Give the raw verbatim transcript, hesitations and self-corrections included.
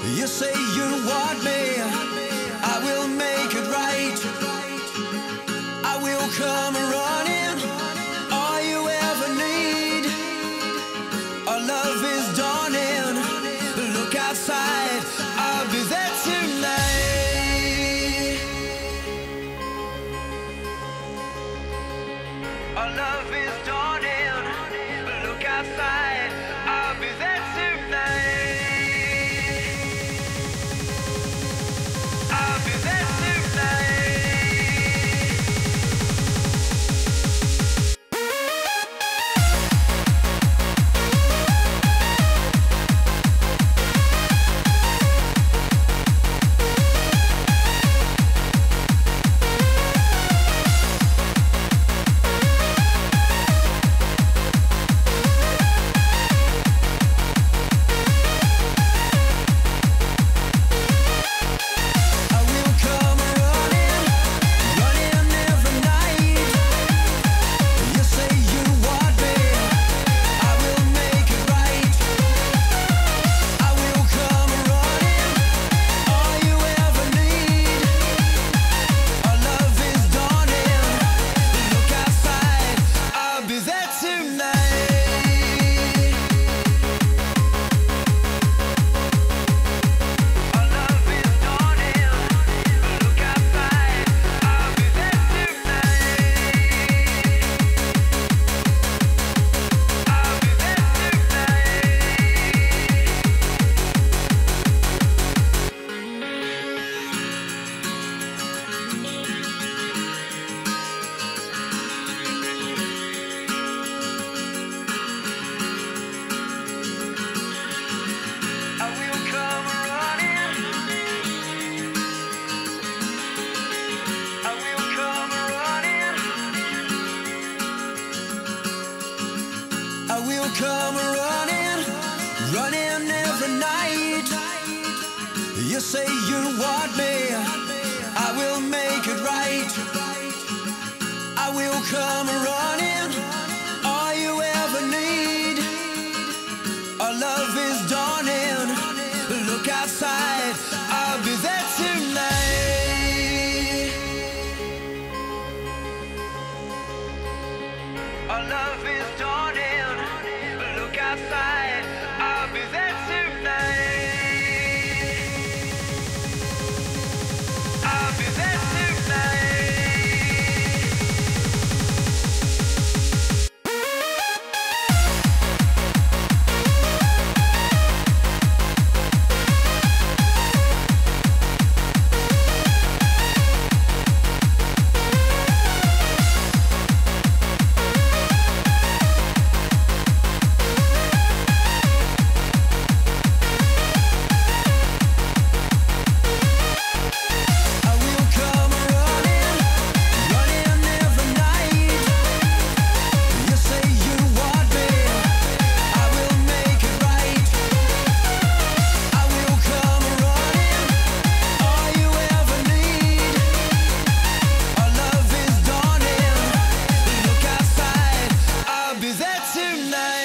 You say you want me, I will make it right. I will come running, all you ever need. Our love is dawning, look outside, I'll be there tonight. Our love is dawning, look outside, I'll be there tonight. I will come running, running every night. You say you want me, I will make it right. I will come running, all you ever need. Our love is dawning, look outside, I'll be there tonight. Our love is dawning, look outside, I'll be there tonight. I'll be there tonight. Tonight.